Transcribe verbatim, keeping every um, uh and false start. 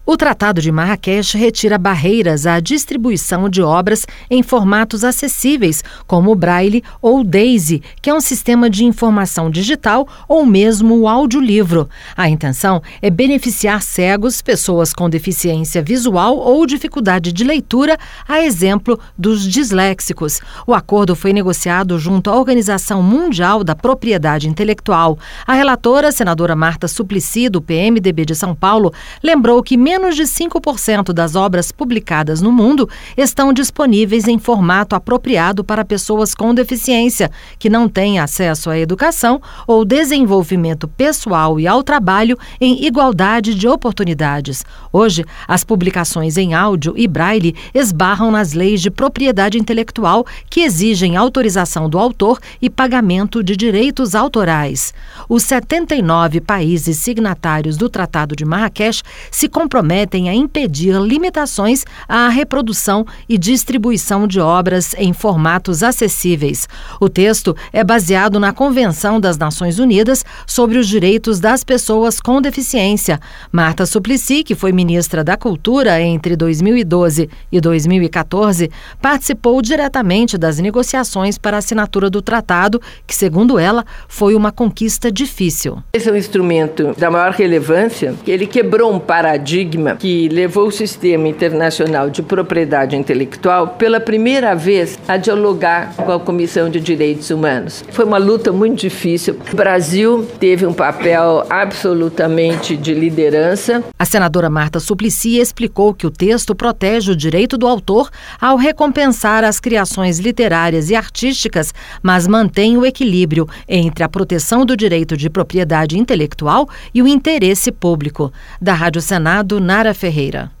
O Tratado de Marrakech retira barreiras à distribuição de obras em formatos acessíveis, como o Braille ou o DAISY, que é um sistema de informação digital, ou mesmo o audiolivro. A intenção é beneficiar cegos, pessoas com deficiência visual ou dificuldade de leitura, a exemplo dos disléxicos. O acordo foi negociado junto à Organização Mundial da Propriedade Intelectual. A relatora, a senadora Marta Suplicy, do P M D B de São Paulo, lembrou que menos Menos de cinco por cento das obras publicadas no mundo estão disponíveis em formato apropriado para pessoas com deficiência, que não têm acesso à educação ou desenvolvimento pessoal e ao trabalho em igualdade de oportunidades. Hoje, as publicações em áudio e braille esbarram nas leis de propriedade intelectual, que exigem autorização do autor e pagamento de direitos autorais. Os setenta e nove países signatários do Tratado de Marrakech se comprometem a impedir limitações à reprodução e distribuição de obras em formatos acessíveis. O texto é baseado na Convenção das Nações Unidas sobre os Direitos das Pessoas com Deficiência. Marta Suplicy, que foi ministra da Cultura entre dois mil e doze e dois mil e quatorze, participou diretamente das negociações para a assinatura do tratado, que, segundo ela, foi uma conquista difícil. Esse é um instrumento da maior relevância, que ele quebrou um paradigma que levou o sistema internacional de propriedade intelectual pela primeira vez a dialogar com a Comissão de Direitos Humanos. Foi uma luta muito difícil. O Brasil teve um papel absolutamente de liderança. A senadora Marta Suplicy explicou que o texto protege o direito do autor ao recompensar as criações literárias e artísticas, mas mantém o equilíbrio entre a proteção do direito de propriedade intelectual e o interesse público. Da Rádio Senado, Nara Ferreira.